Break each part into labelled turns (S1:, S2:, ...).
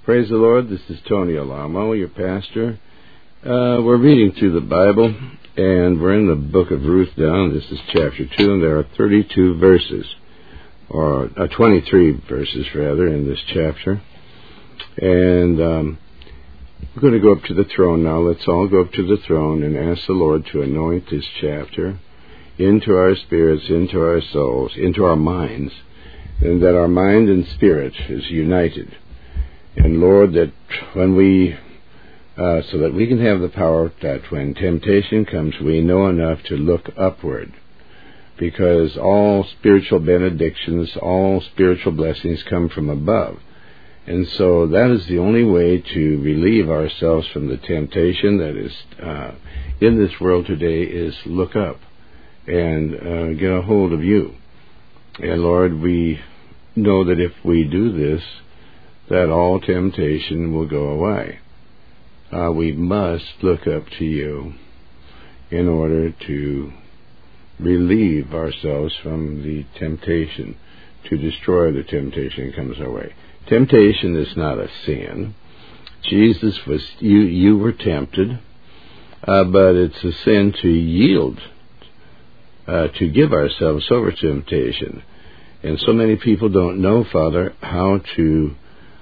S1: Praise the Lord. This is Tony Alamo, your pastor. We're reading through the Bible, and we're in the book of Ruth now. This is chapter 2, and there are 32 verses, or 23 verses, rather, in this chapter. And we're going to go up to the throne now. Let's all go up to the throne and ask the Lord to anoint this chapter into our spirits, into our souls, into our minds, and that our mind and spirit is united. And Lord, that when we, so that we can have the power that when temptation comes, we know enough to look upward. Because all spiritual benedictions, all spiritual blessings come from above. And so that is the only way to relieve ourselves from the temptation that is in this world today, is look up and get a hold of you. And Lord, we know that if we do this, that all temptation will go away. We must look up to you in order to relieve ourselves from the temptation, to destroy the temptation that comes our way. Temptation is not a sin. Jesus was, you were tempted, but it's a sin to yield, to give ourselves over to temptation. And so many people don't know, Father, how to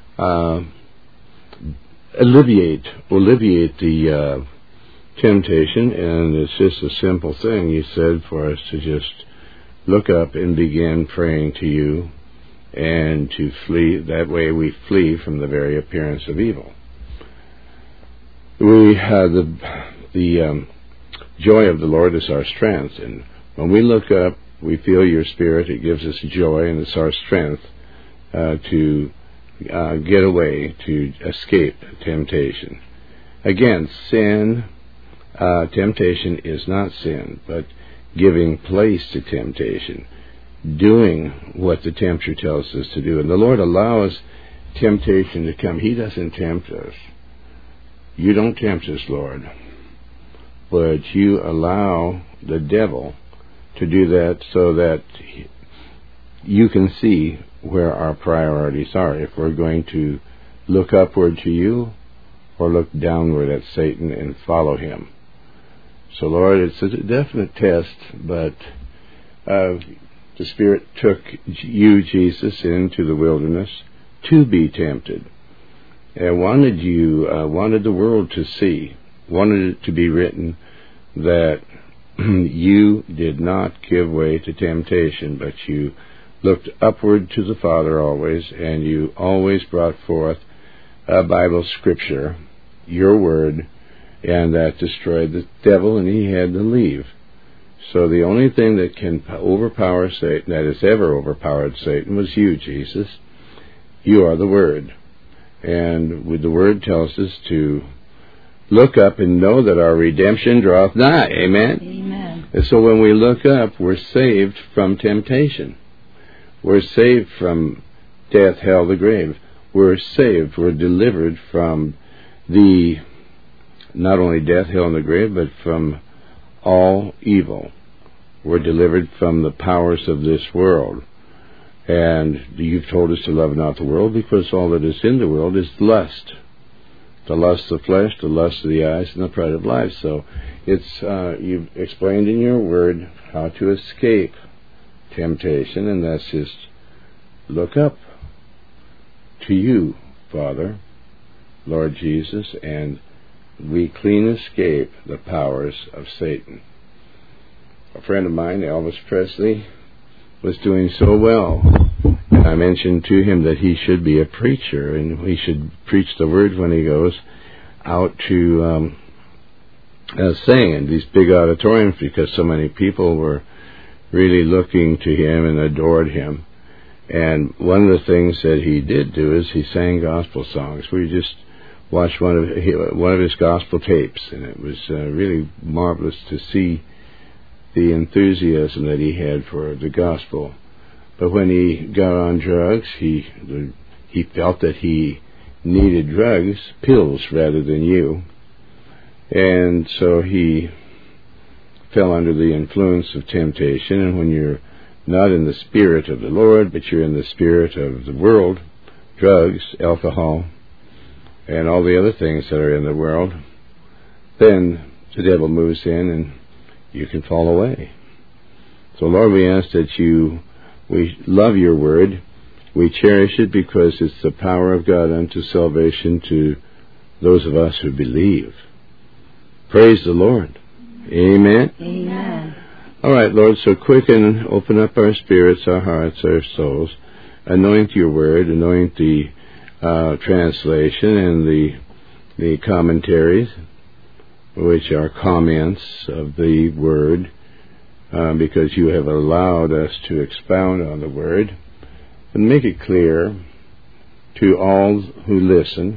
S1: alleviate the temptation, and it's just a simple thing. You said for us to just look up and begin praying to you, and to flee. That way we flee from the very appearance of evil. We have the joy of the Lord is our strength, and when we look up, we feel your Spirit. It gives us joy, and it's our strength to get away, to escape temptation. Again, temptation is not sin, but giving place to temptation, doing what the tempter tells us to do. And the Lord allows temptation to come. He doesn't tempt us. You don't tempt us, Lord, but you allow the devil to do that so that you can see where our priorities are, if we're going to look upward to you or look downward at Satan and follow him. So, Lord, it's a definite test, but the Spirit took you, Jesus, into the wilderness to be tempted, and wanted the world to see, wanted it to be written that you did not give way to temptation, but you looked upward to the Father always, and you always brought forth a Bible scripture, your word, and that destroyed the devil, and he had to leave. So the only thing that can overpower Satan, that has ever overpowered Satan, was you, Jesus. You are the Word. And the Word tells us to look up and know that our redemption draweth nigh. Amen?
S2: Amen.
S1: And so when we look up, we're saved from temptation. We're saved from death, hell, the grave. We're saved, we're delivered from not only death, hell, and the grave, but from all evil. We're delivered from the powers of this world. And you've told us to love not the world, because all that is in the world is lust. The lust of the flesh, the lust of the eyes, and the pride of life. So you've explained in your word how to escape temptation, and that's just look up to you, Father, Lord Jesus, and we clean escape the powers of Satan. A friend of mine, Elvis Presley, was doing so well, and I mentioned to him that he should be a preacher, and he should preach the word when he goes out to sing in these big auditoriums, because so many people were really looking to him and adored him. And one of the things that he did do is he sang gospel songs. We just watched one of his gospel tapes, and it was really marvelous to see the enthusiasm that he had for the gospel. But when he got on drugs, he felt that he needed drugs, pills rather than you, and so he fell under the influence of temptation. And when you're not in the spirit of the Lord, but you're in the spirit of the world, drugs, alcohol, and all the other things that are in the world, then the devil moves in and you can fall away. So, Lord, we ask that we love your word. We cherish it because it's the power of God unto salvation to those of us who believe. Praise the Lord. Amen.
S2: Amen.
S1: All right, Lord, so quicken, open up our spirits, our hearts, our souls. Anoint your word, anoint the translation and the commentaries, which are comments of the word, because you have allowed us to expound on the word and make it clear to all who listen,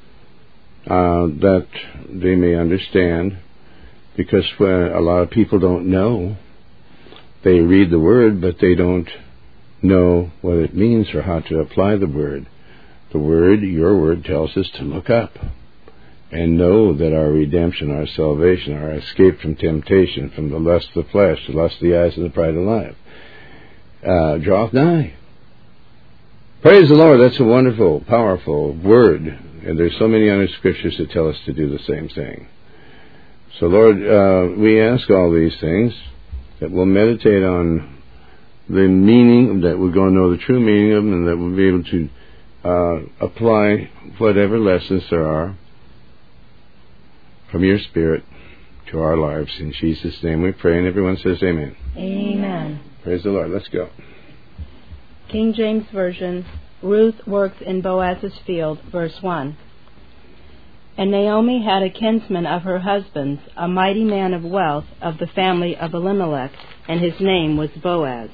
S1: that they may understand, because a lot of people don't know. They read the word, but they don't know what it means or how to apply the word. The word, your word, tells us to look up and know that our redemption, our salvation, our escape from temptation, from the lust of the flesh, the lust of the eyes, and the pride of life, draweth nigh. Praise the Lord. That's a wonderful, powerful word. And there's so many other scriptures that tell us to do the same thing. So, Lord, we ask all these things, that we'll meditate on the meaning, that we're going to know the true meaning of them, and that we'll be able to apply whatever lessons there are from your Spirit to our lives. In Jesus' name we pray, and everyone says amen.
S2: Amen.
S1: Praise the Lord. Let's go.
S2: King James Version, Ruth works in Boaz's field, verse 1. And Naomi had a kinsman of her husband's, a mighty man of wealth, of the family of Elimelech, and his name was Boaz.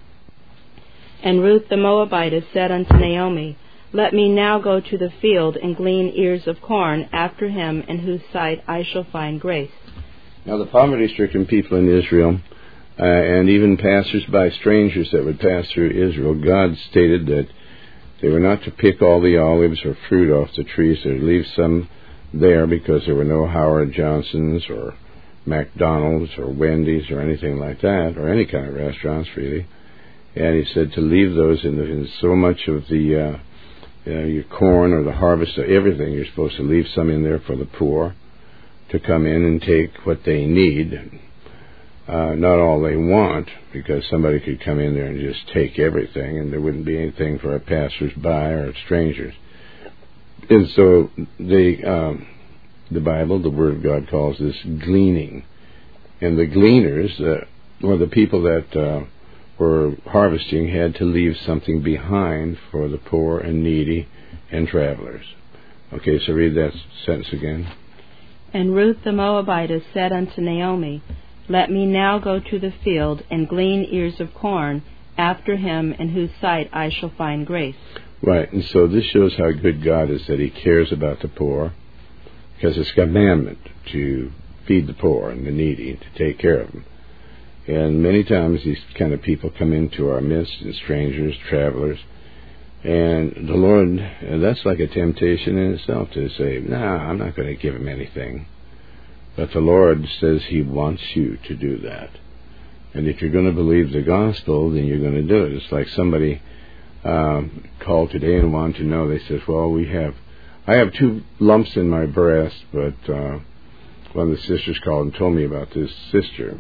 S2: And Ruth the Moabitess said unto Naomi, Let me now go to the field and glean ears of corn after him in whose sight I shall find grace.
S1: Now the poverty-stricken people in Israel, and even passers-by, strangers that would pass through Israel, God stated that they were not to pick all the olives or fruit off the trees. They would leave some there because there were no Howard Johnsons or McDonald's or Wendy's or anything like that, or any kind of restaurants really. And he said to leave those in so much of the your corn or the harvest of everything. You're supposed to leave some in there for the poor to come in and take what they need. Not all they want, because somebody could come in there and just take everything, and there wouldn't be anything for a passers-by or strangers. And so the Bible, the Word of God, calls this gleaning. And the gleaners, or the people that were harvesting, had to leave something behind for the poor and needy and travelers. Okay, so read that sentence again.
S2: And Ruth the Moabitess said unto Naomi, Let me now go to the field and glean ears of corn after him in whose sight I shall find grace.
S1: Right, and so this shows how good God is, that he cares about the poor, because it's a commandment to feed the poor and the needy, to take care of them. And many times these kind of people come into our midst, and strangers, travelers, and the Lord, that's like a temptation in itself to say, I'm not going to give him anything. But the Lord says he wants you to do that. And if you're going to believe the gospel, then you're going to do it. It's like somebody called today and wanted to know. They said, I have 2 lumps in my breast, but one of the sisters called and told me about this sister.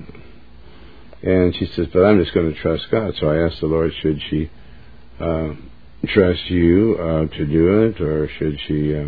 S1: And she says, but I'm just going to trust God. So I asked the Lord, should she trust you to do it, or should she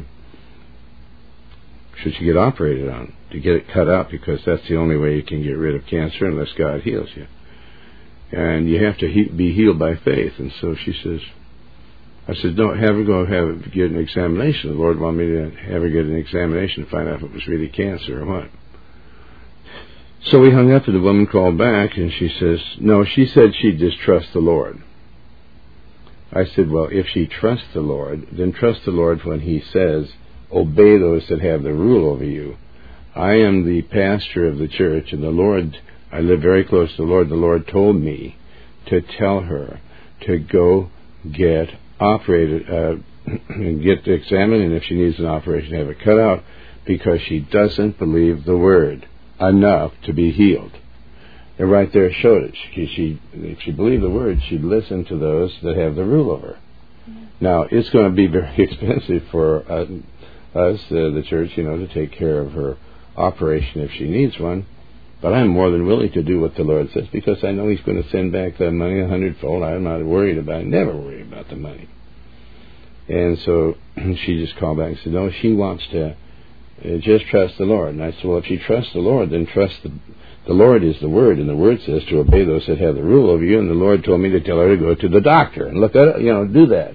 S1: get operated on, to get it cut out, because that's the only way you can get rid of cancer unless God heals you. And you have to be healed by faith. And so she says, I said, no, have her get an examination. The Lord wanted me to have her get an examination to find out if it was really cancer or what. So we hung up, and the woman called back, and she says, no, she said she'd just trust the Lord. I said, well, if she trusts the Lord, then trust the Lord when he says, obey those that have the rule over you. I am the pastor of the church, and the Lord, I live very close to the Lord. The Lord told me to tell her to go get operated, and get examined, and if she needs an operation, have it cut out, because she doesn't believe the word enough to be healed. And right there showed it. If she believed the word, she'd listen to those that have the rule over her. Now, it's going to be very expensive for us, the church, to take care of her operation if she needs one. But I'm more than willing to do what the Lord says, because I know He's going to send back that money 100-fold. I'm not worried about it. Never worry about the money. And so she just called back and said, no, she wants to just trust the Lord. And I said, well, if you trust the Lord, then trust the Lord is the Word, and the Word says to obey those that have the rule over you, and the Lord told me to tell her to go to the doctor and look at it, do that.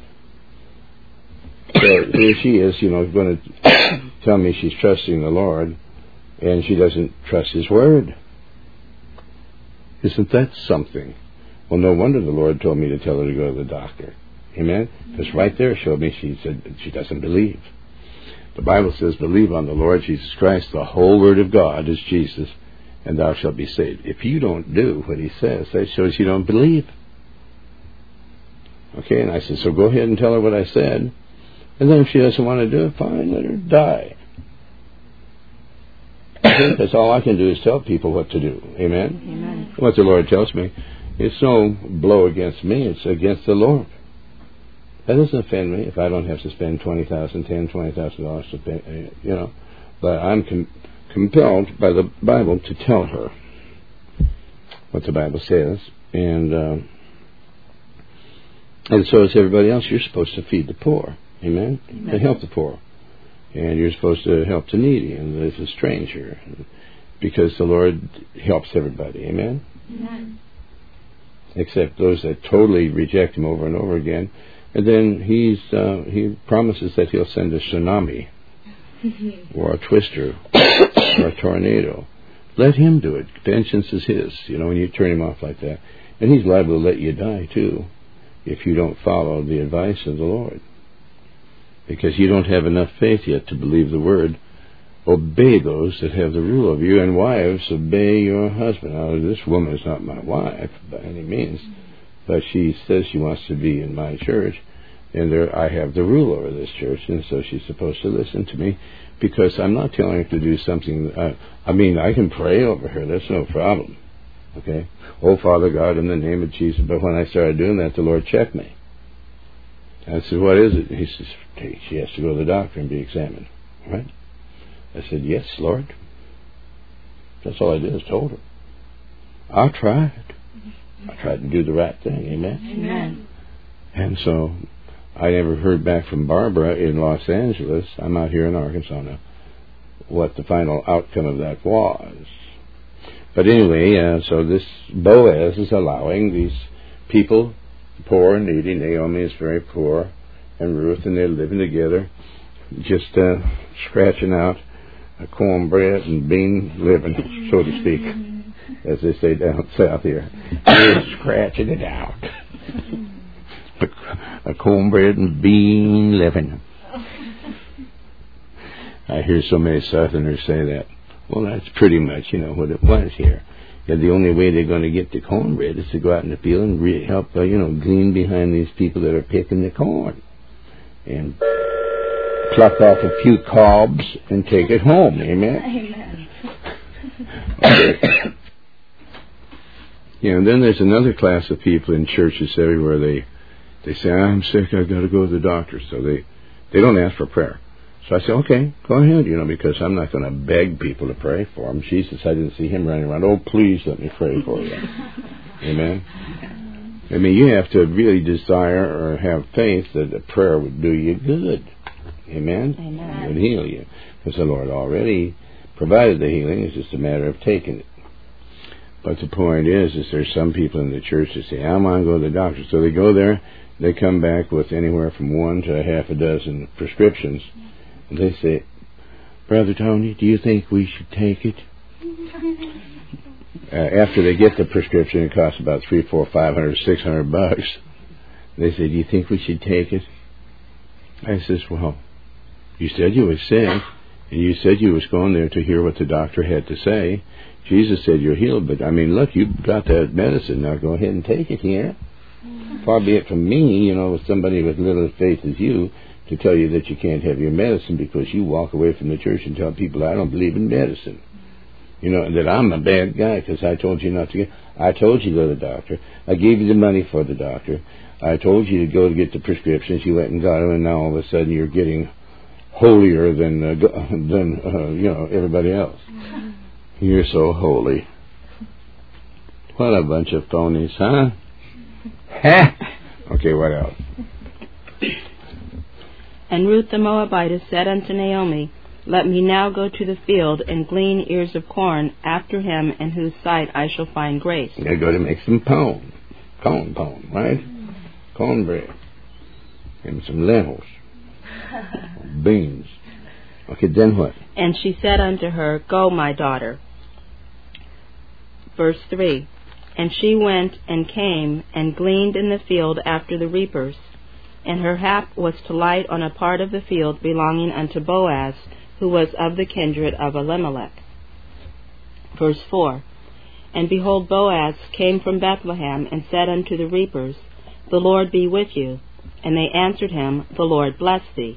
S1: So here she is, going to tell me she's trusting the Lord, and she doesn't trust His Word. Isn't that something? Well, no wonder the Lord told me to tell her to go to the doctor. Amen? Because right there showed me she said she doesn't believe. The Bible says, believe on the Lord Jesus Christ. The whole Word of God is Jesus, and thou shalt be saved. If you don't do what He says, that shows you don't believe. Okay, and I said, so go ahead and tell her what I said. And then if she doesn't want to do it, fine, let her die. Okay, that's all I can do is tell people what to do. Amen?
S2: Amen.
S1: What the Lord tells me. It's no blow against me, it's against the Lord. That doesn't offend me if I don't have to spend $20,000 to pay, But I'm compelled by the Bible to tell her what the Bible says. And so is everybody else. You're supposed to feed the poor. Amen? To help the poor. And you're supposed to help the needy and the stranger. Because the Lord helps everybody. Amen?
S2: Amen.
S1: Except those that totally reject Him over and over again. And then He promises that He'll send a tsunami or a twister or a tornado. Let Him do it. Vengeance is His, when you turn Him off like that. And He's liable to let you die, too, if you don't follow the advice of the Lord. Because you don't have enough faith yet to believe the Word. Obey those that have the rule of you, and wives, obey your husband. Now, this woman is not my wife by any means, but she says she wants to be in my church, and I have the rule over this church, and so she's supposed to listen to me, because I'm not telling her to do something. I can pray over her. That's no problem. Okay? Oh, Father God, in the name of Jesus. But when I started doing that, the Lord checked me. I said, what is it? He says, she has to go to the doctor and be examined. Right? I said, yes, Lord. That's all I did is told her. I tried. I tried to do the right thing. Amen?
S2: Amen.
S1: And so I never heard back from Barbara in Los Angeles. I'm out here in Arkansas now. What the final outcome of that was. But anyway, so this Boaz is allowing these people, poor and needy. Naomi is very poor, and Ruth, and they're living together, just scratching out a cornbread and bean living, so to speak, as they say down south here. They're scratching it out. A cornbread and bean living. I hear so many Southerners say that. Well, that's pretty much, what it was here. And the only way they're going to get the cornbread is to go out in the field and help, glean behind these people that are picking the corn. And pluck off a few cobs and take it home. Amen?
S2: Amen.
S1: Then there's another class of people in churches everywhere. They say, I'm sick, I've got to go to the doctor. So they don't ask for prayer. So I say, okay, go ahead, because I'm not going to beg people to pray for them. Jesus, I didn't see Him running around, oh, please let me pray for you. Amen? You have to really desire or have faith that a prayer would do you good. Amen?
S2: Amen.
S1: It would heal you. Because the Lord already provided the healing. It's just a matter of taking it. But the point is there's some people in the church that say, I want to go to the doctor. So they go there, they come back with anywhere from 1 to half a dozen prescriptions. And they say, Brother Tony, do you think we should take it? After they get the prescription, it costs about $300, $400, $500, $600. They say, do you think we should take it? I says, well, you said you were sick, and you said you was going there to hear what the doctor had to say. Jesus said you're healed, but look, you've got that medicine. Now go ahead and take it here. Far be it from me, with somebody with little faith as you, to tell you that you can't have your medicine because you walk away from the church and tell people I don't believe in medicine. And that I'm a bad guy because I told you not to get. I told you to go to the doctor. I gave you the money for the doctor. I told you to go to get the prescriptions. You went and got them, and now all of a sudden you're getting holier than everybody else. You're so holy. What a bunch of phonies, huh? Okay, what else?
S2: And Ruth the Moabitess said unto Naomi, Let me now go to the field and glean ears of corn after him in whose sight I shall find grace.
S1: You're going to make some corn, right? Cornbread. And some lentils. Beans. Okay, then what?
S2: And she said unto her, Go, my daughter. Verse 3. And she went and came and gleaned in the field after the reapers. And her hap was to light on a part of the field belonging unto Boaz, who was of the kindred of Elimelech. Verse 4. And behold, Boaz came from Bethlehem, and said unto the reapers, The Lord be with you. And they answered him, The Lord bless thee.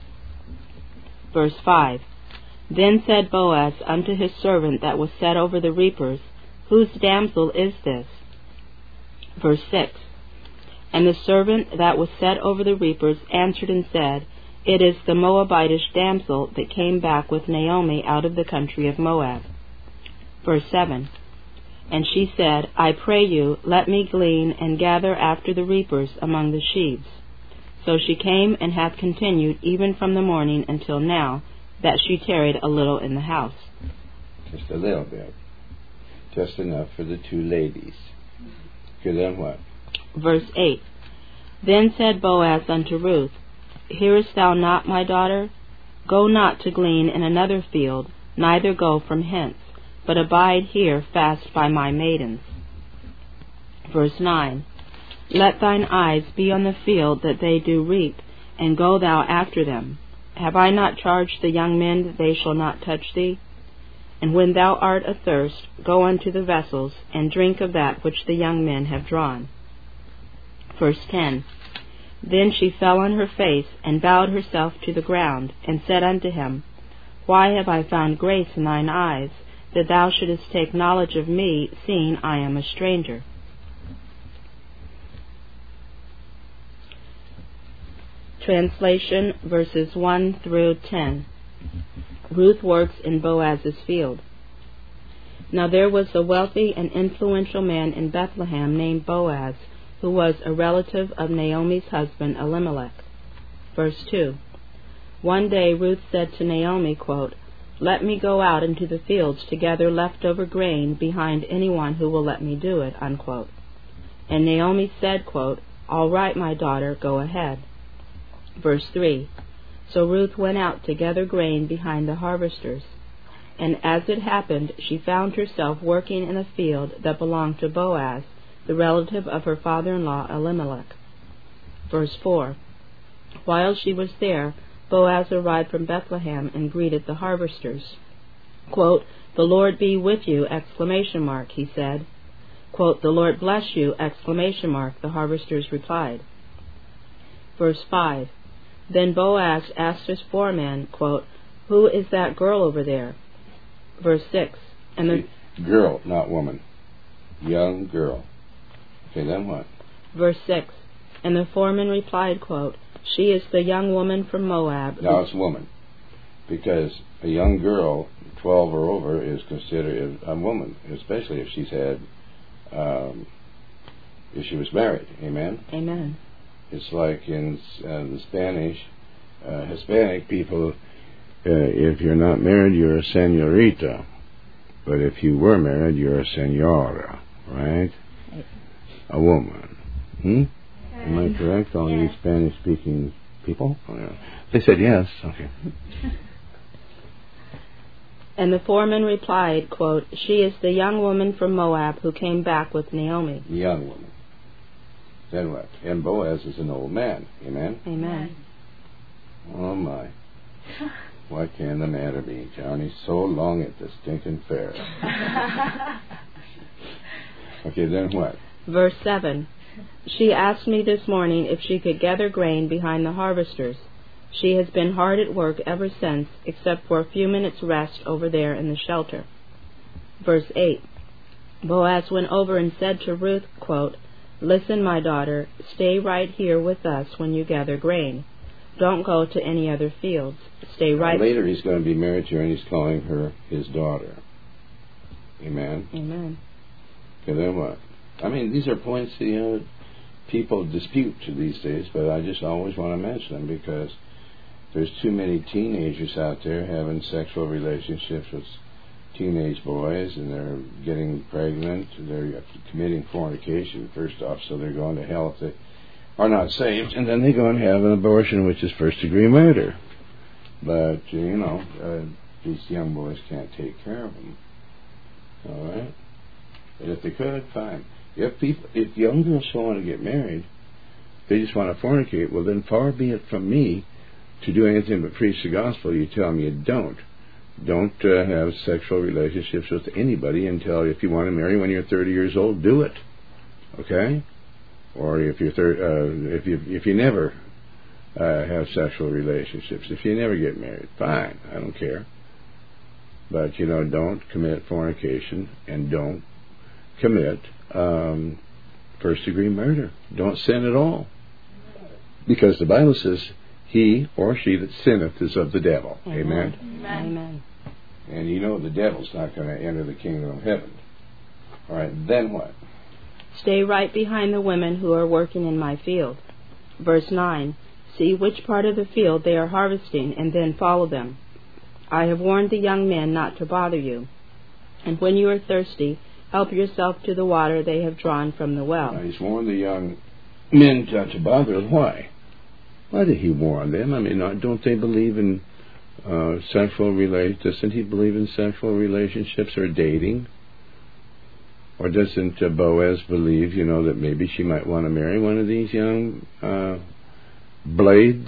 S2: Verse 5. Then said Boaz unto his servant that was set over the reapers, Whose damsel is this? Verse 6. And the servant that was set over the reapers answered and said, It is the Moabitish damsel that came back with Naomi out of the country of Moab. Verse 7. And she said, I pray you, let me glean and gather after the reapers among the sheaves. So she came and hath continued even from the morning until now, that she tarried a little in the house.
S1: Just a little bit. Just enough for the two ladies. Okay, then what?
S2: Verse 8. Then said Boaz unto Ruth, Hearest thou not, my daughter? Go not to glean in another field, neither go from hence, but abide here fast by my maidens. Verse 9. Let thine eyes be on the field that they do reap, and go thou after them. Have I not charged the young men that they shall not touch thee? And when thou art athirst, go unto the vessels, and drink of that which the young men have drawn. Verse 10. Then she fell on her face, and bowed herself to the ground, and said unto him, Why have I found grace in thine eyes, that thou shouldest take knowledge of me, seeing I am a stranger? Translation, verses 1 through 10. Ruth works in Boaz's field. Now there was a wealthy and influential man in Bethlehem named Boaz, who was a relative of Naomi's husband Elimelech. Verse 2. One day Ruth said to Naomi, quote, Let me go out into the fields to gather leftover grain behind anyone who will let me do it, unquote. And Naomi said, quote, All right, my daughter, go ahead. Verse 3. So Ruth went out to gather grain behind the harvesters. And as it happened, she found herself working in a field that belonged to Boaz, the relative of her father-in-law Elimelech. Verse 4. While she was there, Boaz arrived from Bethlehem and greeted the harvesters. Quote, The Lord be with you, ! He said. Quote, The Lord bless you, ! The harvesters replied. Verse 5. Then Boaz asked his foreman, quote, Who is that girl over there? Verse 6. And the
S1: girl, not woman. Young girl. Okay, then what?
S2: Verse 6. And the foreman replied, quote, She is the young woman from Moab.
S1: Now it's woman. Because a young girl, 12 or over, is considered a woman, especially if she's had, if she was married. Amen?
S2: Amen.
S1: It's like in the Spanish, Hispanic people, if you're not married, you're a señorita. But if you were married, you're a señora, right? A woman. Am I correct, all you Spanish-speaking people? Oh, yeah. They said yes. Okay.
S2: And the foreman replied, quote, She is the young woman from Moab who came back with Naomi.
S1: Young woman. Then what? And Boaz is an old man. Amen?
S2: Amen.
S1: Oh, my. What can the matter be? Johnny's so long at the stinking fair. Okay, then what?
S2: Verse 7. She asked me this morning if she could gather grain behind the harvesters. She has been hard at work ever since, except for a few minutes' rest over there in the shelter. Verse 8. Boaz went over and said to Ruth, quote, Listen, my daughter, stay right here with us when you gather grain. Don't go to any other fields. Stay right.
S1: Later he's going to be married to her, and he's calling her his daughter. Amen?
S2: Amen.
S1: Okay, then what? I mean, these are points people dispute these days, but I just always want to mention them because there's too many teenagers out there having sexual relationships with teenage boys, and they're getting pregnant, they're committing fornication first off, so they're going to hell if they are not saved, and then they go and have an abortion, which is first-degree murder. But, these young boys can't take care of them. All right? And if they could, fine. If young girls don't want to get married, they just want to fornicate, well, then far be it from me to do anything but preach the gospel. You tell me you don't. Don't have sexual relationships with anybody until, if you want to marry when you're 30 years old, do it. Okay? Or if you're if you never have sexual relationships, if you never get married, fine, I don't care. But don't commit fornication, and don't commit first-degree murder. Don't sin at all, because the Bible says, "He or she that sinneth is of the devil." Amen.
S2: Amen.
S1: And the devil's not going to enter the kingdom of heaven. All right, then what?
S2: Stay right behind the women who are working in my field. Verse 9. See which part of the field they are harvesting, and then follow them. I have warned the young men not to bother you. And when you are thirsty, help yourself to the water they have drawn from the well.
S1: Now, he's warned the young men not to bother them. Why? Why did he warn them? I mean, don't they believe in sexual relations? Doesn't he believe in sexual relationships or dating? Or doesn't Boaz believe, that maybe she might want to marry one of these young blades?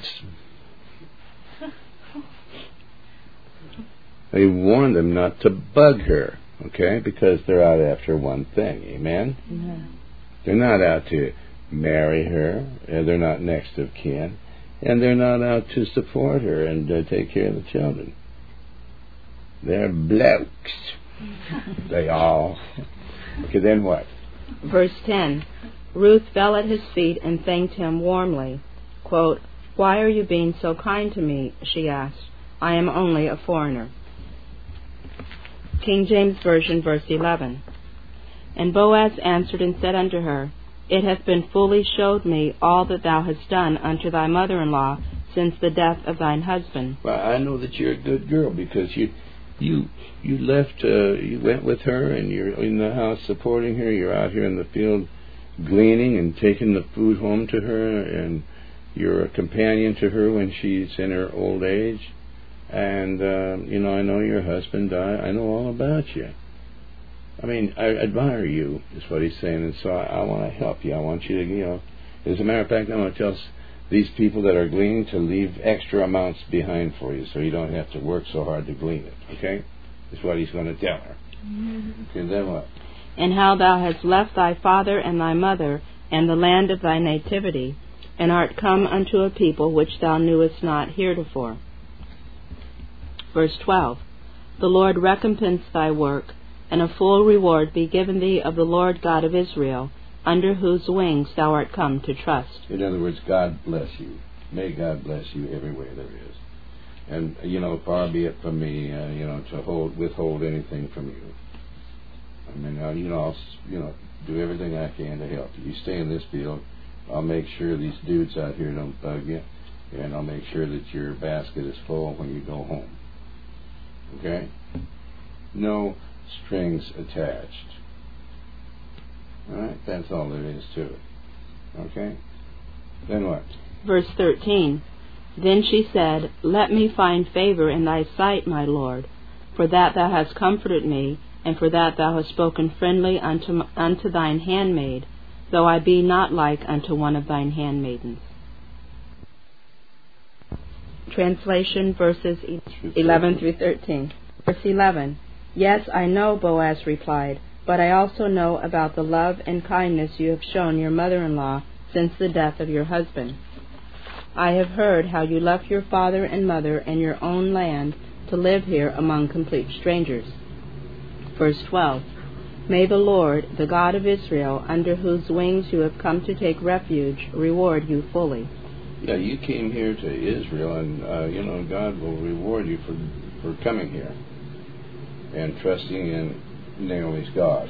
S1: They warned them not to bug her, okay? Because they're out after one thing, amen?
S2: Mm-hmm.
S1: They're not out to marry her, they're not next of kin, and they're not out to support her and take care of the children. They're blokes. They all. Okay, then what?
S2: Verse 10. Ruth fell at his feet and thanked him warmly. Quote, "Why are you being so kind to me?" she asked. "I am only a foreigner." King James Version, verse 11. And Boaz answered and said unto her, It hath been fully showed me all that thou hast done unto thy mother-in-law since the death of thine husband.
S1: Well, I know that you're a good girl, because you left, you went with her, and you're in the house supporting her. You're out here in the field gleaning and taking the food home to her, and you're a companion to her when she's in her old age. And, I know your husband died. I know all about you. I mean, I admire you, is what he's saying, and so I want to help you. I want you to, as a matter of fact, I want to tell these people that are gleaning to leave extra amounts behind for you, so you don't have to work so hard to glean it, okay? Is what he's going to tell her. Mm-hmm. Okay, then what?
S2: And how thou hast left thy father and thy mother, and the land of thy nativity, and art come unto a people which thou knewest not heretofore. Verse 12. The Lord recompense thy work, and a full reward be given thee of the Lord God of Israel, under whose wings thou art come to trust.
S1: In other words, God bless you. May God bless you every way there is. And, far be it from me, to withhold anything from you. I mean, I'll do everything I can to help you. You stay in this field. I'll make sure these dudes out here don't bug you, and I'll make sure that your basket is full when you go home. Okay? No strings attached. Alright? That's all there is to it. Okay? Then what?
S2: Verse 13. Then she said, Let me find favor in thy sight, my Lord, for that thou hast comforted me, and for that thou hast spoken friendly unto thine handmaid, though I be not like unto one of thine handmaidens. Translation, verses 11 through 13. Verse 11. Yes, I know, Boaz replied, but I also know about the love and kindness you have shown your mother-in-law since the death of your husband. I have heard how you left your father and mother and your own land to live here among complete strangers. Verse 12. May the Lord, the God of Israel, under whose wings you have come to take refuge, reward you fully.
S1: Yeah, you came here to Israel, and God will reward you for coming here and trusting in Naomi's God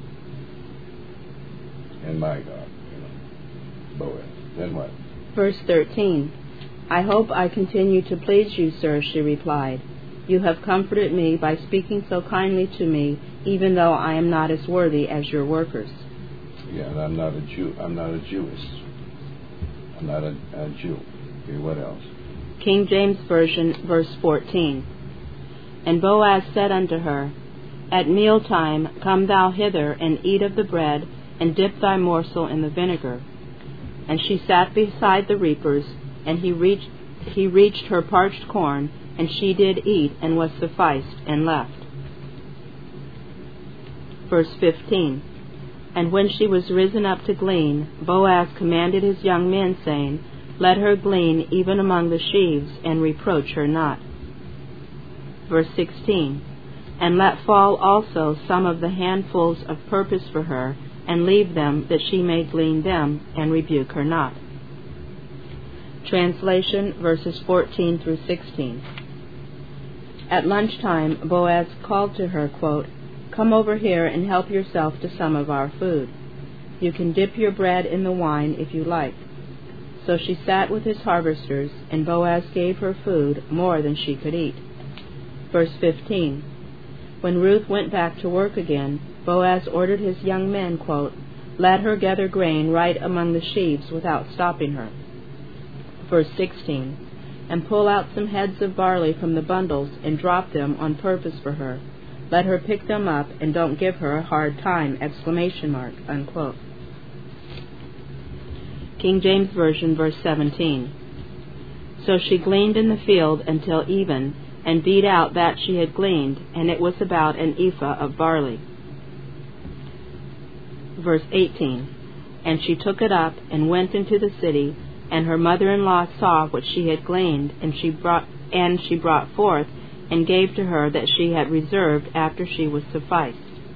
S1: and my God, Boaz. Then what?
S2: Verse 13. I hope I continue to please you, sir, she replied. You have comforted me by speaking so kindly to me, even though I am not as worthy as your workers.
S1: Yeah, and I'm not a Jew. I'm not a Jewess. I'm not a Jew. Okay, what else?
S2: King James Version, verse 14. And Boaz said unto her, At mealtime come thou hither, and eat of the bread, and dip thy morsel in the vinegar. And she sat beside the reapers, and he reached her parched corn, and she did eat, and was sufficed, and left. Verse 15. And when she was risen up to glean, Boaz commanded his young men, saying, Let her glean even among the sheaves, and reproach her not. Verse 16. And let fall also some of the handfuls of purpose for her, and leave them, that she may glean them, and rebuke her not. Translation, verses 14 through 16. At lunchtime, Boaz called to her, quote, Come over here and help yourself to some of our food. You can dip your bread in the wine if you like. So she sat with his harvesters, and Boaz gave her food more than she could eat. Verse 15. When Ruth went back to work again, Boaz ordered his young men, quote, Let her gather grain right among the sheaves without stopping her. Verse 16. And pull out some heads of barley from the bundles and drop them on purpose for her. Let her pick them up, and don't give her a hard time! ! Unquote. King James Version, verse 17. So she gleaned in the field until even, and beat out that she had gleaned, and it was about an ephah of barley. Verse 18. And she took it up, and went into the city, and her mother-in-law saw what she had gleaned, and she brought forth, and gave to her that she had reserved after she was sufficed.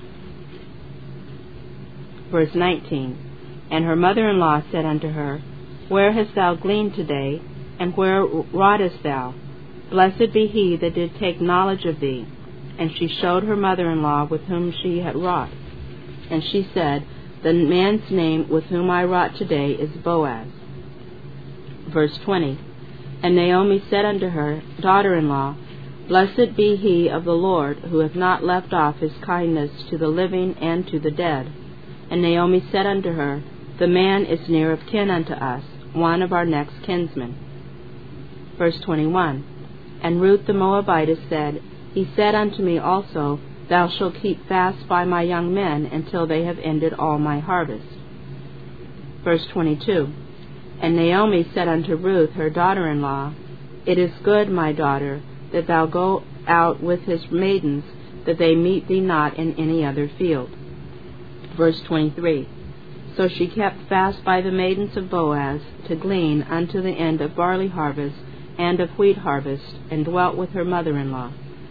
S2: Verse 19. And her mother-in-law said unto her, Where hast thou gleaned today, and where wroughtest thou? Blessed be he that did take knowledge of thee. And she showed her mother-in-law with whom she had wrought. And she said, The man's name with whom I wrought today is Boaz. Verse 20. And Naomi said unto her, Daughter-in-law, Blessed be he of the Lord, who hath not left off his kindness to the living and to the dead. And Naomi said unto her, The man is near of kin unto us, one of our next kinsmen. Verse 21. And Ruth the Moabitess said, He said unto me also, Thou shalt keep fast by my young men until they have ended all my harvest. Verse 22. And Naomi said unto Ruth her daughter-in-law, It is good, my daughter, that thou go out with his maidens, that they meet thee not in any other field. Verse 23. So she kept fast by the maidens of Boaz, to glean unto the end of barley harvest and of wheat harvest, and dwelt with her mother-in-law.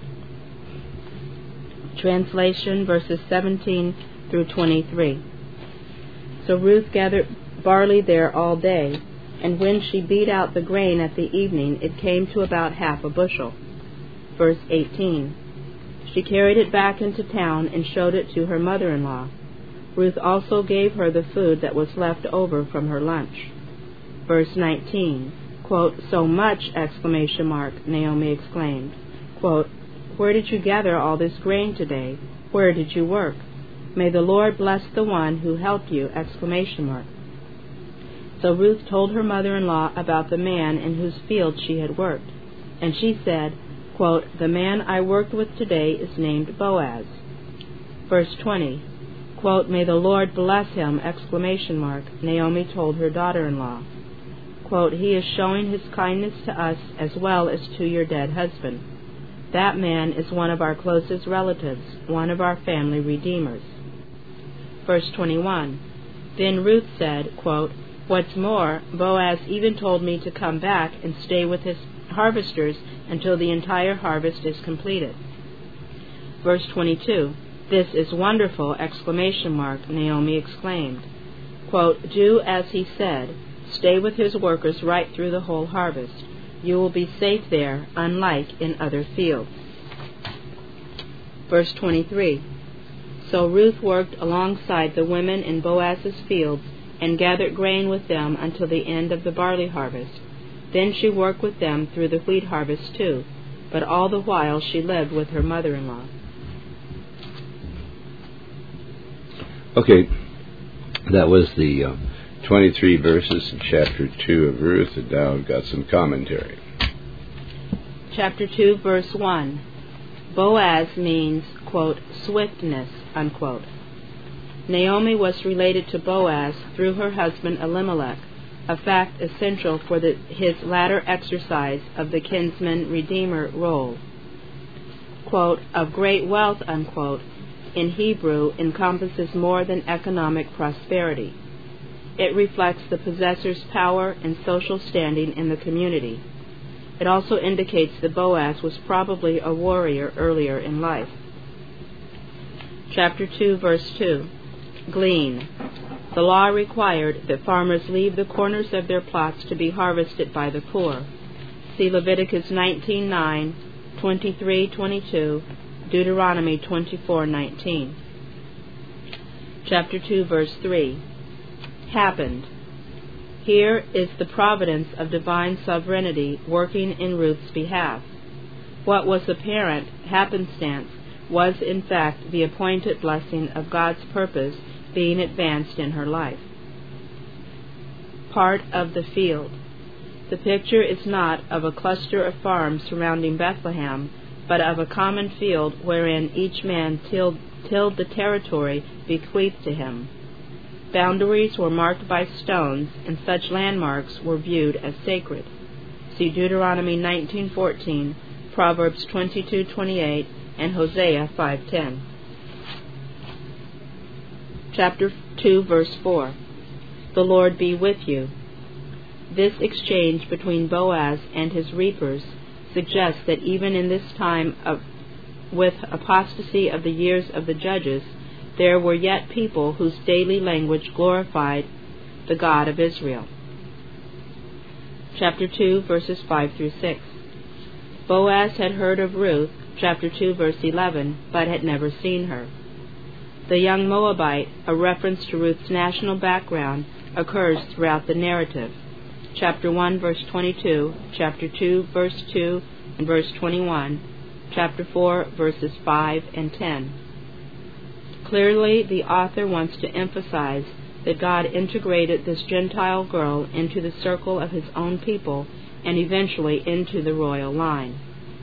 S2: Translation, verses 17 through 23. So Ruth gathered barley there all day, and when she beat out the grain at the evening, it came to about half a bushel. Verse 18. She carried it back into town and showed it to her mother-in-law. Ruth also gave her the food that was left over from her lunch. Verse 19. Quote, So much! Naomi exclaimed. Quote, Where did you gather all this grain today? Where did you work? May the Lord bless the one who helped you! So Ruth told her mother-in-law about the man in whose field she had worked. And she said, quote, The man I worked with today is named Boaz. Verse 20. Quote, May the Lord bless him! Naomi told her daughter-in-law. Quote, He is showing his kindness to us as well as to your dead husband. That man is one of our closest relatives, one of our family redeemers. Verse 21. Then Ruth said, quote, What's more, Boaz even told me to come back and stay with his harvesters until the entire harvest is completed. Verse 22. This is wonderful! Naomi exclaimed. Quote, Do as he said. Stay with his workers right through the whole harvest. You will be safe there, unlike in other fields. Verse 23. So Ruth worked alongside the women in Boaz's fields and gathered grain with them until the end of the barley harvest. Then she worked with them through the wheat harvest too, but all the while she lived with her mother-in-law.
S1: Okay, that was the 23 verses in chapter 2 of Ruth, and now I've got some commentary.
S2: Chapter 2, verse 1. Boaz means, quote, swiftness, unquote. Naomi was related to Boaz through her husband Elimelech, a fact essential for his latter exercise of the kinsman-redeemer role. Quote, of great wealth, unquote, in Hebrew encompasses more than economic prosperity. It reflects the possessor's power and social standing in the community. It also indicates that Boaz was probably a warrior earlier in life. Chapter 2, verse 2. Glean. The law required that farmers leave the corners of their plots to be harvested by the poor. See Leviticus 19:9, 23:22, Deuteronomy 24:19. Chapter 2, verse 3. Happened. Here is the providence of divine sovereignty working in Ruth's behalf. What was apparent happenstance was in fact the appointed blessing of God's purpose being advanced in her life. Part of the field. The picture is not of a cluster of farms surrounding Bethlehem, but of a common field wherein each man tilled the territory bequeathed to him. Boundaries were marked by stones, and such landmarks were viewed as sacred. See Deuteronomy 19:14, Proverbs 22:28, and Hosea 5:10. Chapter 2, verse 4. The Lord be with you. This exchange between Boaz and his reapers suggests that even in this time with apostasy of the years of the judges, there were yet people whose daily language glorified the God of Israel. Chapter 2, verses 5 through 6. Boaz had heard of Ruth, chapter 2, verse 11, but had never seen her. The young Moabite, a reference to Ruth's national background, occurs throughout the narrative. Chapter 1, verse 22, chapter 2, verse 2, and verse 21, chapter 4, verses 5 and 10. Clearly, the author wants to emphasize that God integrated this Gentile girl into the circle of his own people and eventually into the royal line.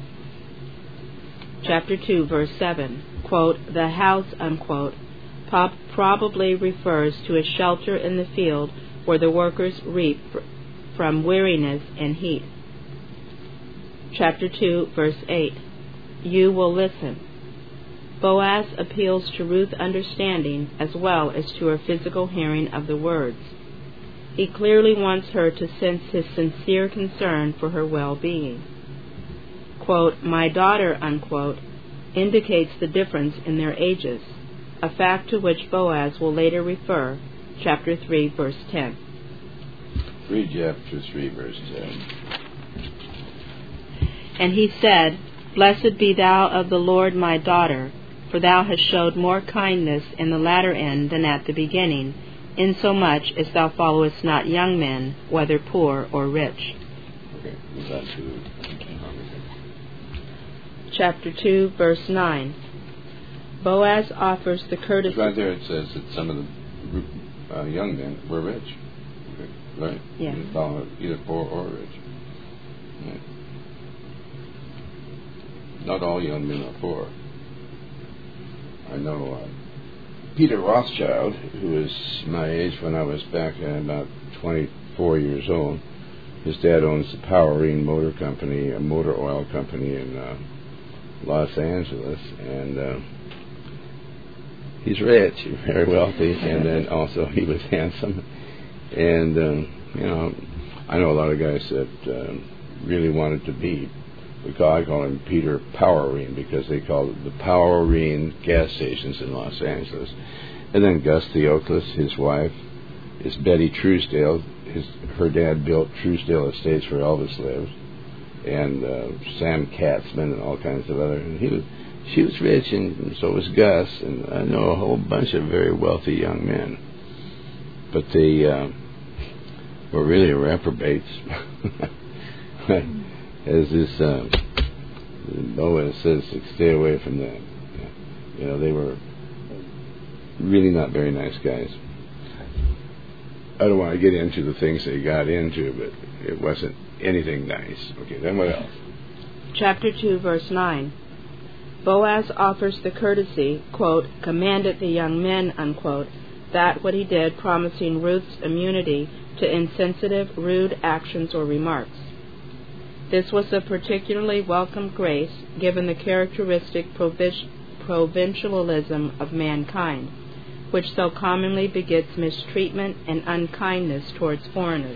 S2: Chapter 2, verse 7, quote, the house, unquote, probably refers to a shelter in the field where the workers reap from weariness and heat. Chapter 2, verse 8, you will listen. Boaz appeals to Ruth's understanding as well as to her physical hearing of the words. He clearly wants her to sense his sincere concern for her well-being. Quote, my daughter, unquote, indicates the difference in their ages, a fact to which Boaz will later refer, chapter 3, verse 10.
S1: Read chapter 3, verse 10.
S2: And he said, blessed be thou of the Lord, my daughter, for thou hast showed more kindness in the latter end than at the beginning, insomuch as thou followest not young men, whether poor or rich.
S1: Okay, move on to
S2: chapter 2, verse 9. Boaz offers the courtesy.
S1: Right there it says that some of the young men were rich. Okay, right?
S2: Yeah.
S1: Either poor or rich. Right. Not all young men are poor. I know Peter Rothschild, who was my age when I was back about 24 years old. His dad owns the Powerine Motor Company, a motor oil company in Los Angeles, and he's rich, very wealthy, and then also he was handsome. And, I know a lot of guys that really wanted to be, I call him Peter Powerine, because they called it the Powerine gas stations in Los Angeles. And then Gus Theophilus, his wife, is Betty Truesdale. Her dad built Truesdale Estates where Elvis lived, and Sam Katzman and all kinds of other. And she was rich, and so was Gus, and I know a whole bunch of very wealthy young men. But they were really reprobates. As this Boaz says, stay away from that. They were really not very nice guys. I don't want to get into the things they got into, but it wasn't anything nice. Okay, then what else?
S2: Chapter 2, verse 9. Boaz offers the courtesy, quote, commanded the young men, unquote, that what he did, promising Ruth's immunity to insensitive, rude actions or remarks. This was a particularly welcome grace, given the characteristic provincialism of mankind, which so commonly begets mistreatment and unkindness towards foreigners.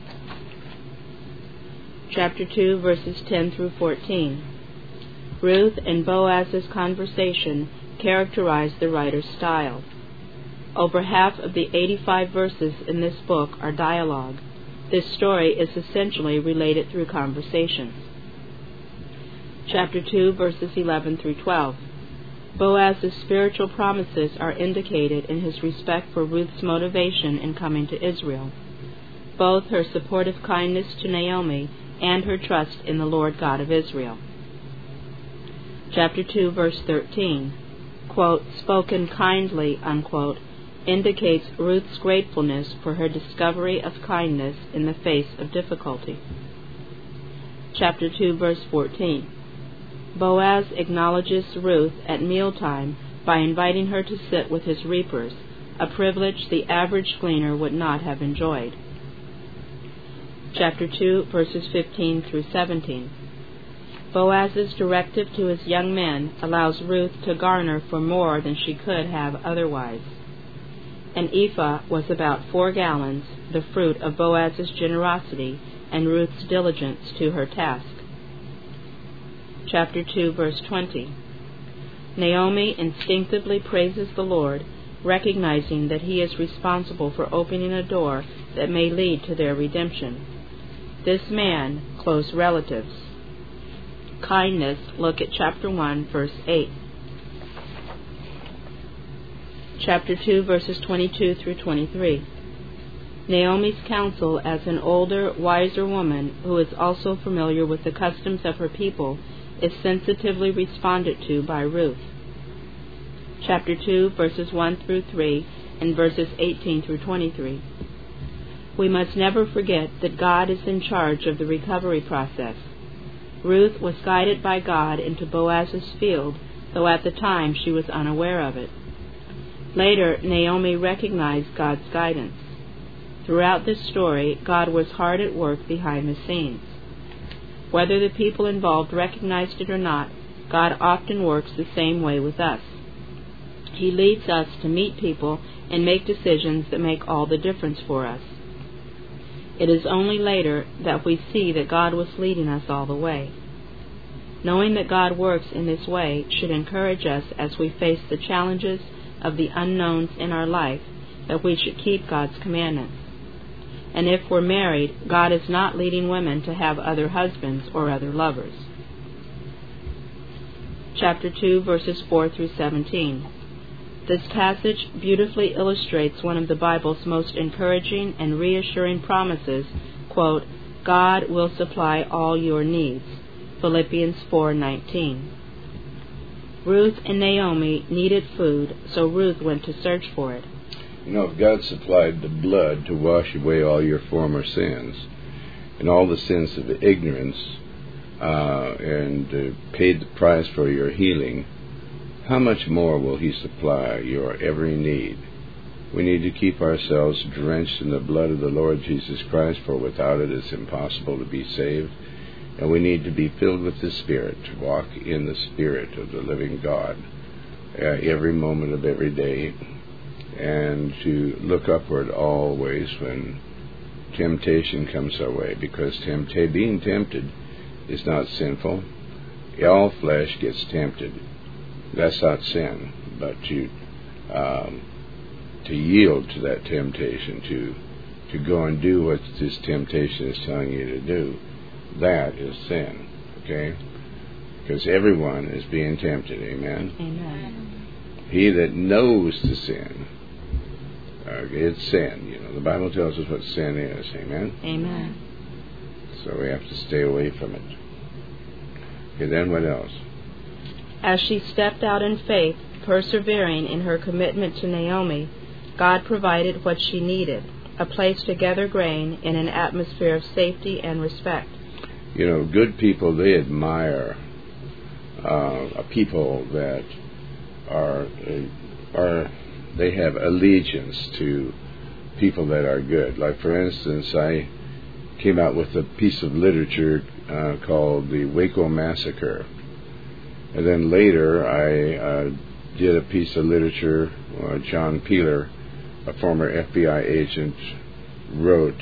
S2: Chapter 2, verses 10 through 14. Ruth and Boaz's conversation characterize the writer's style. Over half of the 85 verses in this book are dialogue. This story is essentially related through conversations. Chapter 2, verses 11 through 12. Boaz's spiritual promises are indicated in his respect for Ruth's motivation in coming to Israel, both her supportive kindness to Naomi and her trust in the Lord God of Israel. Chapter 2, verse 13, quote, spoken kindly, unquote, indicates Ruth's gratefulness for her discovery of kindness in the face of difficulty. Chapter 2, verse 14. Boaz acknowledges Ruth at mealtime by inviting her to sit with his reapers, a privilege the average gleaner would not have enjoyed. Chapter 2, verses 15 through 17. Boaz's directive to his young men allows Ruth to garner for more than she could have otherwise. An ephah was about 4 gallons, the fruit of Boaz's generosity and Ruth's diligence to her task. Chapter 2, verse 20. Naomi instinctively praises the Lord, recognizing that he is responsible for opening a door that may lead to their redemption. This man, close relatives. Kindness, look at chapter 1, verse 8. Chapter 2, verses 22 through 23. Naomi's counsel as an older, wiser woman who is also familiar with the customs of her people is sensitively responded to by Ruth. Chapter 2, verses 1 through 3 and verses 18 through 23. We must never forget that God is in charge of the recovery process. Ruth was guided by God into Boaz's field, though at the time she was unaware of it. Later, Naomi recognized God's guidance. Throughout this story, God was hard at work behind the scenes. Whether the people involved recognized it or not, God often works the same way with us. He leads us to meet people and make decisions that make all the difference for us. It is only later that we see that God was leading us all the way. Knowing that God works in this way should encourage us as we face the challenges of the unknowns in our life, that we should keep God's commandments. And if we're married, God is not leading women to have other husbands or other lovers. Chapter 2, verses 4 through 17. This passage beautifully illustrates one of the Bible's most encouraging and reassuring promises, quote, God will supply all your needs, Philippians 4:19. Ruth and Naomi needed food, so Ruth went to search for it.
S1: If God supplied the blood to wash away all your former sins and all the sins of ignorance and paid the price for your healing, how much more will He supply your every need? We need to keep ourselves drenched in the blood of the Lord Jesus Christ, for without it it's impossible to be saved. And we need to be filled with the Spirit, to walk in the Spirit of the living God every moment of every day, and to look upward always when temptation comes our way, because being tempted is not sinful. All flesh gets tempted. That's not sin, but to to yield to that temptation, to go and do what this temptation is telling you to do. That is sin, okay? Because everyone is being tempted, amen?
S2: Amen.
S1: He that knows the sin, it's sin. You know, the Bible tells us what sin is, amen?
S2: Amen.
S1: So we have to stay away from it. Okay, then what else?
S2: As she stepped out in faith, persevering in her commitment to Naomi, God provided what she needed, a place to gather grain in an atmosphere of safety and respect.
S1: You know, good people, they admire people that they have allegiance to people that are good. Like, for instance, I came out with a piece of literature called the Waco Massacre. And then later I did a piece of literature, John Peeler, a former FBI agent, wrote,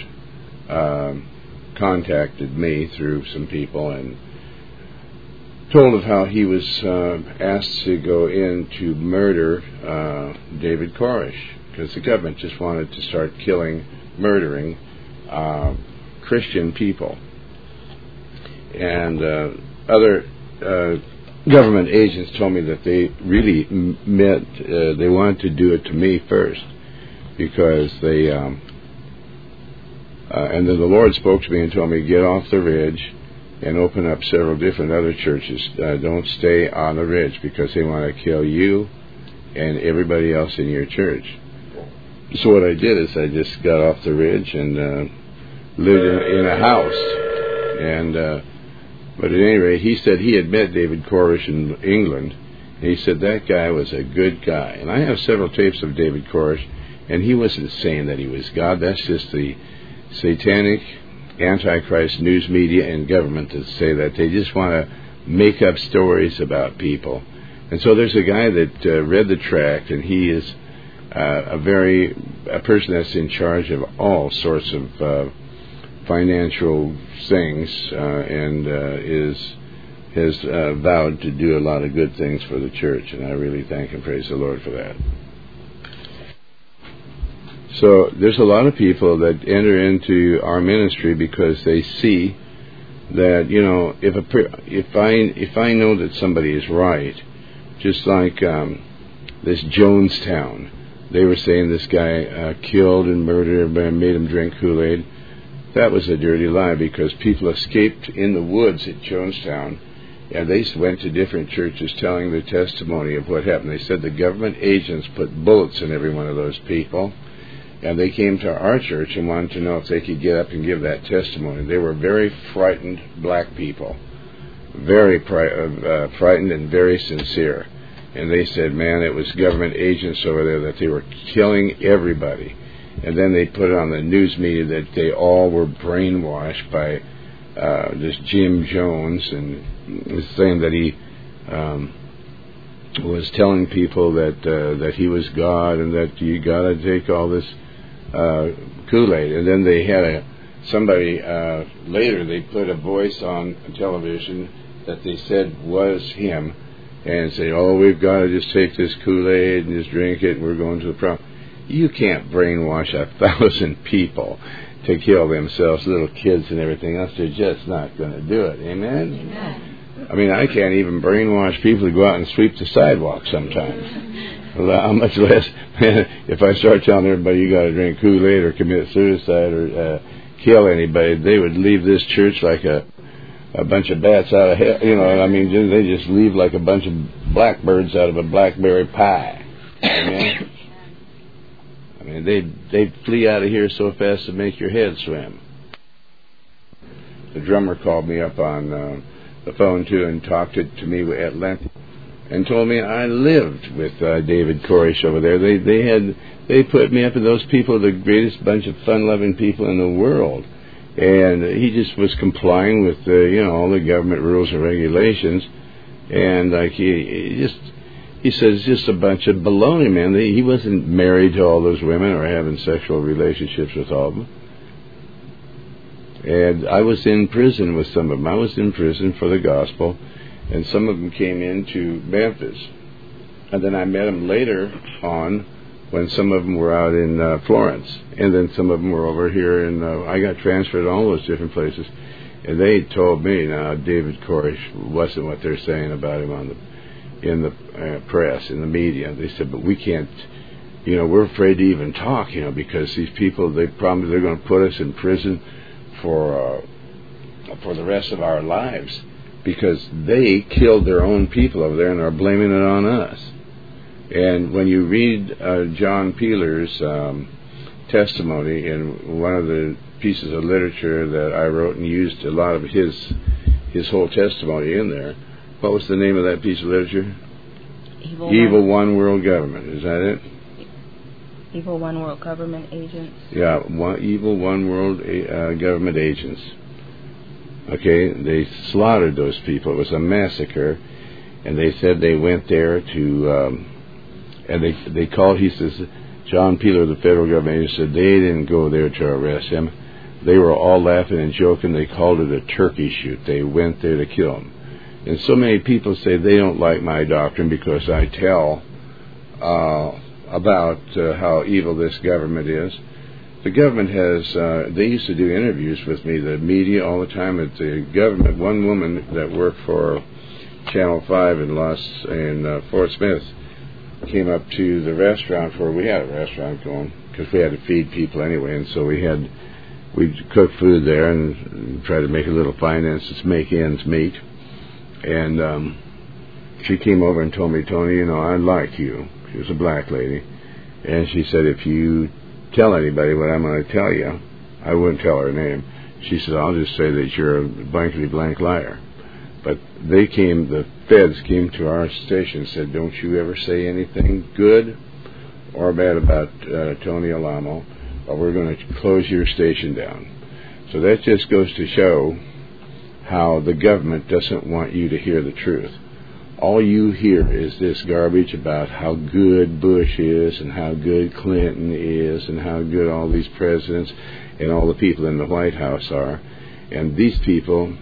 S1: contacted me through some people and told of how he was asked to go in to murder David Koresh, because the government just wanted to start murdering Christian people. And other government agents told me that they really meant, they wanted to do it to me first, because they, and then the Lord spoke to me and told me, get off the ridge and open up several different other churches. Don't stay on the ridge, because they want to kill you and everybody else in your church. So what I did is I just got off the ridge and lived in a house. And but at any rate, he said he had met David Koresh in England. And he said that guy was a good guy. And I have several tapes of David Koresh, and he wasn't saying that he was God. That's just the satanic Antichrist news media and government that say that. They just want to make up stories about people. And so there's a guy that read the tract, and he is a person that's in charge of all sorts of financial things, and has vowed to do a lot of good things for the church, and I really thank and praise the Lord for that. So there's a lot of people that enter into our ministry because they see that, you know, if I know that somebody is right, just like this Jonestown, they were saying this guy killed and murdered and made him drink Kool-Aid. That was a dirty lie, because people escaped in the woods at Jonestown, and they went to different churches telling their testimony of what happened. They said the government agents put bullets in every one of those people, and they came to our church and wanted to know if they could get up and give that testimony. They were very frightened black people, very frightened and very sincere. And they said, man, it was government agents over there, that they were killing everybody. And then they put it on the news media that they all were brainwashed by this Jim Jones, and was saying that he was telling people that he was God, and that you got to take all this Kool-Aid. And then they had somebody later, they put a voice on television that they said was him, and say, oh, we've got to just take this Kool-Aid and just drink it, and we're going to the prom. You can't brainwash 1,000 people to kill themselves, little kids and everything else. They're just not going to do it. Amen?
S2: Amen.
S1: I mean, I can't even brainwash people to go out and sweep the sidewalk sometimes. Well, how much less, if I start telling everybody you got to drink Kool-Aid or commit suicide or kill anybody, they would leave this church like a bunch of bats out of hell. You know, I mean, they just leave like a bunch of blackbirds out of a blackberry pie. Amen? I mean, they'd flee out of here so fast to make your head swim. The drummer called me up on the phone, too, and talked to me at length, and told me I lived with David Koresh over there. They put me up with those people, the greatest bunch of fun-loving people in the world. And he just was complying with, all the government rules and regulations. And like he says, just a bunch of baloney, man. He wasn't married to all those women or having sexual relationships with all of them. And I was in prison with some of them. I was in prison for the gospel, and some of them came into Memphis. And then I met them later on when some of them were out in Florence, and then some of them were over here, and I got transferred to all those different places. And they told me, now, David Koresh wasn't what they're saying about him in the press, in the media. They said, but we can't, we're afraid to even talk, because these people, they promise they're going to put us in prison for the rest of our lives, because they killed their own people over there and are blaming it on us. And when you read John Peeler's testimony in one of the pieces of literature that I wrote and used a lot of his whole testimony in there, what was the name of that piece of literature? Evil One World Government. Is that it?
S2: Evil One World Government Agents.
S1: Yeah, Evil One World Government Agents. Okay, they slaughtered those people. It was a massacre, and they said they went there to, and they called, he says, John Peeler, the federal government agent, said they didn't go there to arrest him. They were all laughing and joking. They called it a turkey shoot. They went there to kill him. And so many people say they don't like my doctrine because I tell about how evil this government is. The government has, they used to do interviews with me, the media, all the time at the government. One woman that worked for Channel 5 in Fort Smith came up to the restaurant where we had a restaurant going, because we had to feed people anyway, and so we'd cook food there and try to make a little finances, make ends meet. And she came over and told me, Tony, I like you. She was a black lady. And she said, if you tell anybody what I'm going to tell you, I wouldn't tell her name. She said, I'll just say that you're a blankety blank liar. But the feds came to our station and said, don't you ever say anything good or bad about Tony Alamo, or we're going to close your station down. So that just goes to show how the government doesn't want you to hear the truth. All you hear is this garbage about how good Bush is and how good Clinton is and how good all these presidents and all the people in the White House are. And these people,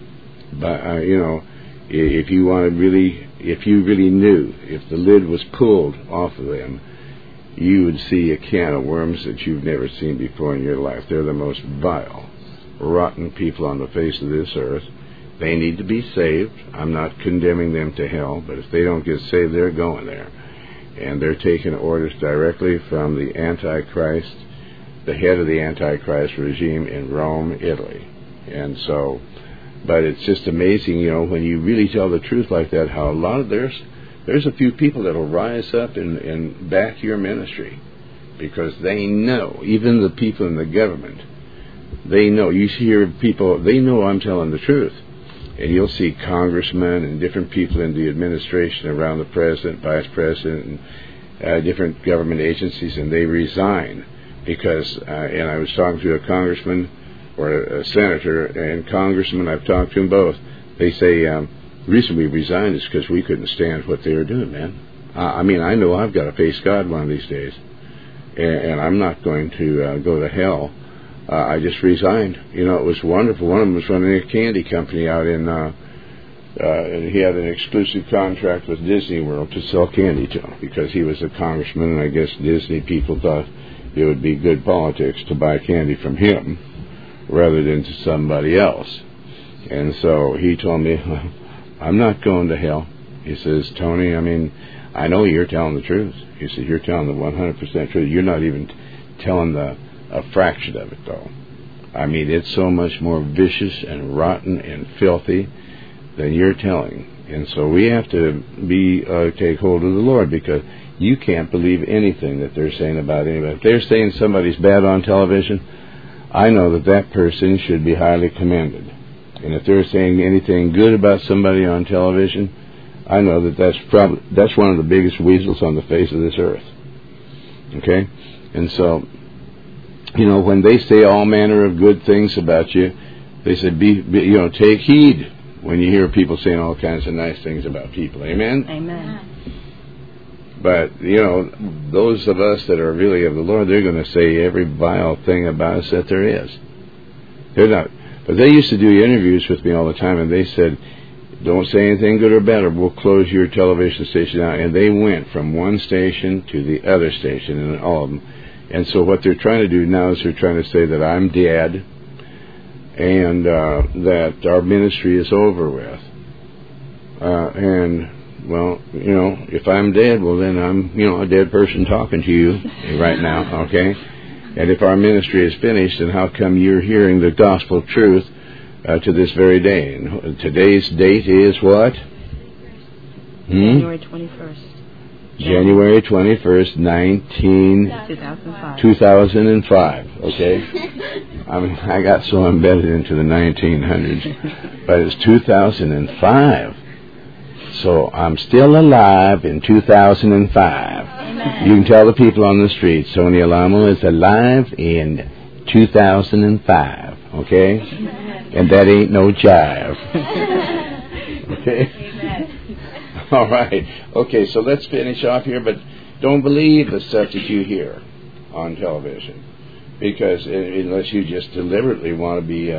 S1: if you really knew, if the lid was pulled off of them, you would see a can of worms that you've never seen before in your life. They're the most vile, rotten people on the face of this earth. They need to be saved. I'm not condemning them to hell, but if they don't get saved, they're going there. And they're taking orders directly from the Antichrist, the head of the Antichrist regime in Rome, Italy. And so, but it's just amazing, when you really tell the truth like that, how a lot of there's a few people that will rise up and back your ministry, because they know, even the people in the government, they know. You hear people, they know I'm telling the truth. And you'll see congressmen and different people in the administration around the president, vice president, and different government agencies, and they resign because, and I was talking to a congressman or a senator and congressman, I've talked to them both, they say, the reason we resigned is because we couldn't stand what they were doing, man. I know I've got to face God one of these days, and I'm not going to go to hell. I just resigned. It was wonderful. One of them was running a candy company out in, and he had an exclusive contract with Disney World to sell candy to him because he was a congressman, and I guess Disney people thought it would be good politics to buy candy from him rather than to somebody else. And so he told me, I'm not going to hell. He says, Tony, I know you're telling the truth. He said, you're telling the 100% truth. You're not even telling a fraction of it, though. It's so much more vicious and rotten and filthy than you're telling. And so we have to take hold of the Lord, because you can't believe anything that they're saying about anybody. If they're saying somebody's bad on television, I know that person should be highly commended. And if they're saying anything good about somebody on television, I know that's one of the biggest weasels on the face of this earth. Okay? And so, when they say all manner of good things about you, they say, take heed when you hear people saying all kinds of nice things about people. Amen?
S2: Amen.
S1: But, those of us that are really of the Lord, they're going to say every vile thing about us that there is. They're not. But they used to do interviews with me all the time, and they said, Don't say anything good or bad, or we'll close your television station out. And they went from one station to the other station, and all of them. And so what they're trying to do now is they're trying to say that I'm dead, and that our ministry is over with. And, well, you know, if I'm dead, well, then I'm, you know, a dead person talking to you right now, okay? And if our ministry is finished, then how come you're hearing the gospel of truth to this very day? And today's date is what?
S2: January 21st.
S1: January 21st, 2005. Okay? I mean, I got so embedded into the 1900s. But it's 2005. So I'm still alive in 2005.
S2: Amen.
S1: You can tell the people on the street, Tony Alamo is alive in 2005. Okay?
S2: Amen.
S1: And that ain't no jive. Okay?
S2: Amen.
S1: All right. Okay, so let's finish off here, but don't believe the stuff that you hear on television, because unless you just deliberately want to be,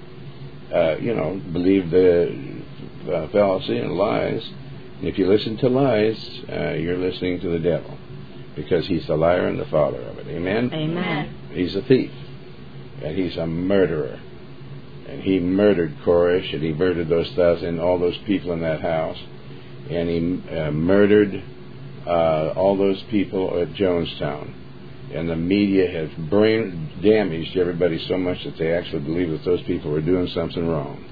S1: believe the fallacy and lies. And if you listen to lies, you're listening to the devil, because he's the liar and the father of it. Amen?
S2: Amen.
S1: He's a thief, and he's a murderer. And he murdered Koresh, and he murdered all those people in that house. And he murdered all those people at Jonestown. And the media has brain damaged everybody so much that they actually believe that those people were doing something wrong,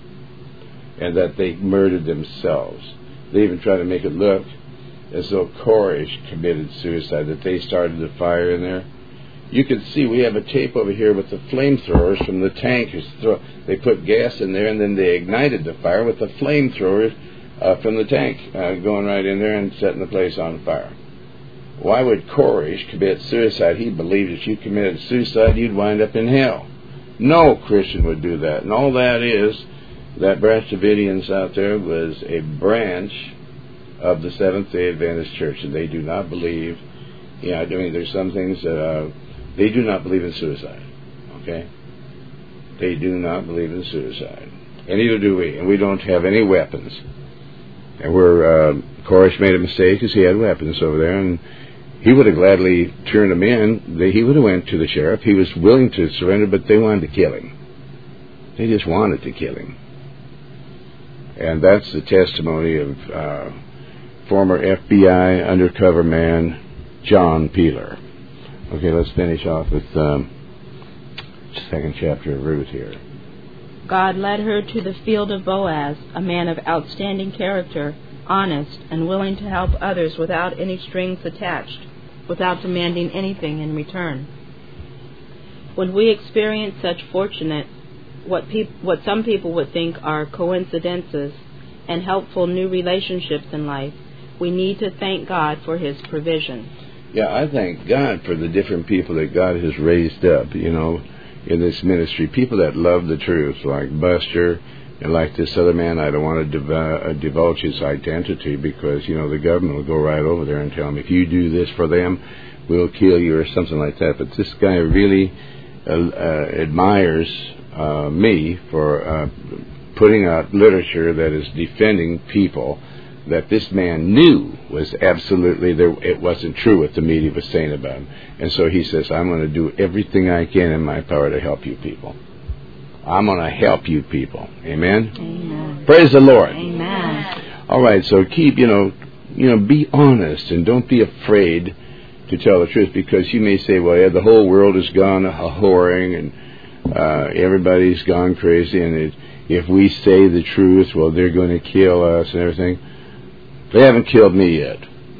S1: and that they murdered themselves. They even try to make it look as though Koresh committed suicide, that they started the fire in there. You can see we have a tape over here with the flamethrowers from the tankers. They put gas in there, and then they ignited the fire with the flamethrowers from the tank, going right in there and setting the place on fire. Why would Koresh commit suicide? He believed if you committed suicide, you'd wind up in hell. No Christian would do that. And all that is, that Branch Davidians out there was a branch of the Seventh-day Adventist Church, and they do not believe, there's some things that they do not believe in suicide, okay? They do not believe in suicide. And neither do we, and we don't have any weapons. And Koresh made a mistake because he had weapons over there, and he would have gladly turned them in. He would have went to the sheriff. He was willing to surrender, but they wanted to kill him. They just wanted to kill him. And that's the testimony of former FBI undercover man John Peeler. Okay, let's finish off with the second chapter of Ruth here.
S2: God led her to the field of Boaz, a man of outstanding character, honest, and willing to help others without any strings attached, without demanding anything in return. When we experience such fortunate, what some people would think are coincidences and helpful new relationships in life, we need to thank God for His provision.
S1: Yeah, I thank God for the different people that God has raised up, in this ministry. People that love the truth, like Buster, and like this other man. I don't want to divulge his identity, because, the government will go right over there and tell him, if you do this for them, we'll kill you, or something like that. But this guy really admires me for putting out literature that is defending people that this man knew was absolutely there. It wasn't true what the media was saying about him. And so he says, I'm going to do everything I can in my power to help you people. I'm going to help you people. Amen?
S2: Amen.
S1: Praise the Lord.
S2: Amen.
S1: All right, so keep, be honest, and don't be afraid to tell the truth, because you may say, well, yeah, the whole world has gone a-whoring, and everybody's gone crazy, and if we say the truth, well, they're going to kill us and everything. They haven't killed me yet.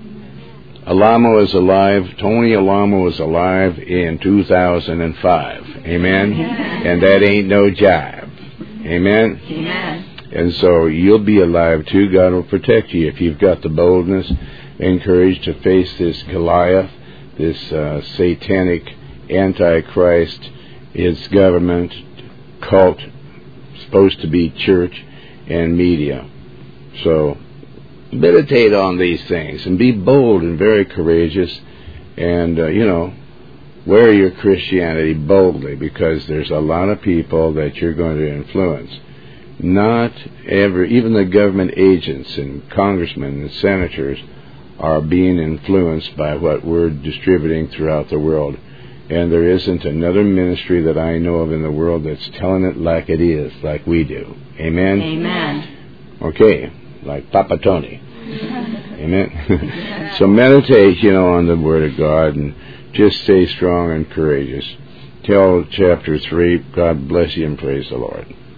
S1: Alamo is alive. Tony Alamo is alive in 2005. Amen? And that ain't no jive. Amen?
S2: Amen.
S1: And so you'll be alive too. God will protect you if you've got the boldness and courage to face this Goliath, this satanic antichrist, its government, cult, supposed to be church, and media. So meditate on these things and be bold and very courageous, and wear your Christianity boldly, because there's a lot of people that you're going to influence. not ever, even the government agents and congressmen and senators are being influenced by what we're distributing throughout the world. And there isn't another ministry that I know of in the world that's telling it like it is, like we do. Amen?
S2: Amen.
S1: Okay, like Papa Tony. Amen? So meditate, on the Word of God and just stay strong and courageous. Till chapter 3, God bless you and praise the Lord.